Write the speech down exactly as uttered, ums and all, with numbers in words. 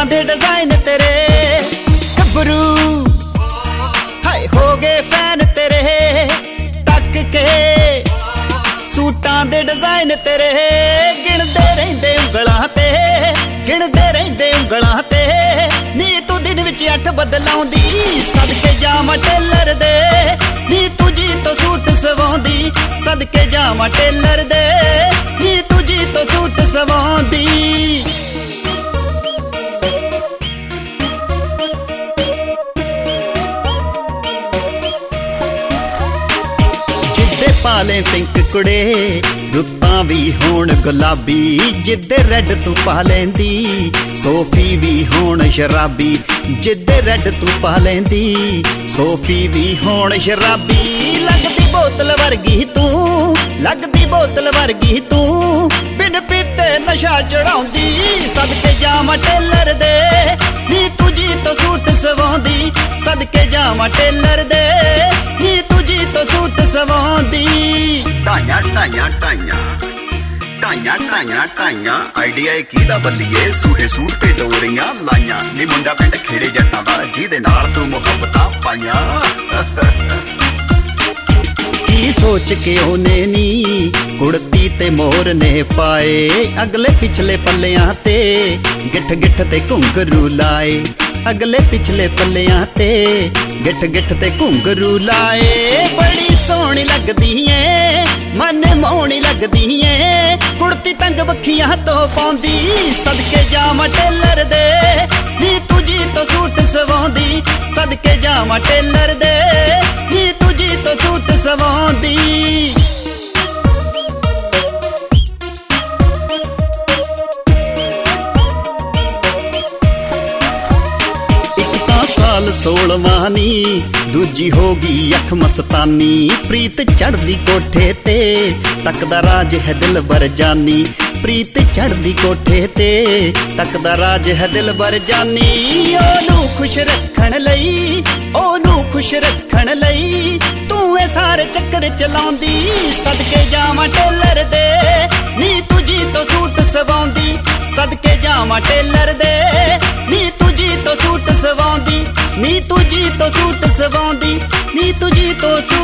सूटां दे design तेरे गबरू हाय हो गए फैन तेरे तक के सूटां दे डिजाइन तेरे गिणदे रहिंदे उंगलां ते गिणदे रहिंदे उंगलां ते नी तू दिन विच अठ बदलाउंदी सदके जावां टेलर दे नी तुझी तो सूट सवाउंदी सदके जावां टेलर दे नी तुझी तो सूट सवाउंदी पाले पिंक कुड़े रुत्तां भी होण गुलाबी जिद्दे रेड तू पा लैंदी सोफी भी होण शराबी जिद्दे रेड तू पा लैंदी सोफी भी होण शराबी लगदी बोतल वर्गी तू लगदी बोतल वर्गी तू बिन पीते नशा चढ़ाउंदी सदके जावां टेलर दे नी तुझी तो सूट सवाउंदी सदके जावां टेलर दे नी तुझी तो सूट सवाउंदी ਢਾਈਆਂ ਢਾਈਆਂ ਢਾਈਆਂ ਢਾਈਆਂ ਢਾਈਆਂ ਢਾਈਆਂ ਆਈਡੀਆ ਕਿਹਦਾ ਬੱਲੀਏ ਸੂਟੇ ਸੂਟ ਤੇ ਡੋਰੀਆਂ ਲਾਈਆਂ ਨੀ ਮੁੰਡਾ ਪਿੰਡ ਖੇੜੇ ਜੱਟਾਂ ਦਾ ਜਿਹਦੇ ਨਾਲ ਤੂੰ ਮੁਹੱਬਤਾਂ ਪਾਈਆਂ की सोच के ओने नी कुड़ती ते मोर ने पाए अगले पिछले पल्लियां ते गिठ गिठ ते घुंघरू लाए अगले पिछले पल्लियां ते गिठ गिठ ते घुंघरू लाए बड़ी सोहनी लगदी ऐ मन मोहनी लगदी ऐ कुड़ती तंग बखियां तो पाउंदी सदके जावां टेलर दे नी तुझी तो सूट सवाउंदी सदके जावां टेलर दे नी तुझी तो सूट सवाउंदी साल सोलवानी दूजी होगी अख मस्तानी प्रीत चढ़दी कोठे ते तकदा राज है दिल बर जानी प्रीत चढ़दी कोठे ते तकदा राज है दिल बर जानी ओनू खुश रखण लई ओनू खुश रखण लई तू ए सारे चक्कर चलाउंदी सदके जावां टेलर दे नी तुझी तो सूट सवाउंदी सदके जावां टेलर दे नी तुझी तो सूट सवाउंदी नी तुझी तो सूट सवाउंदी नी तुझी तो सूट